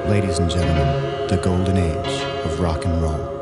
Ladies and gentlemen, the golden age of rock and roll.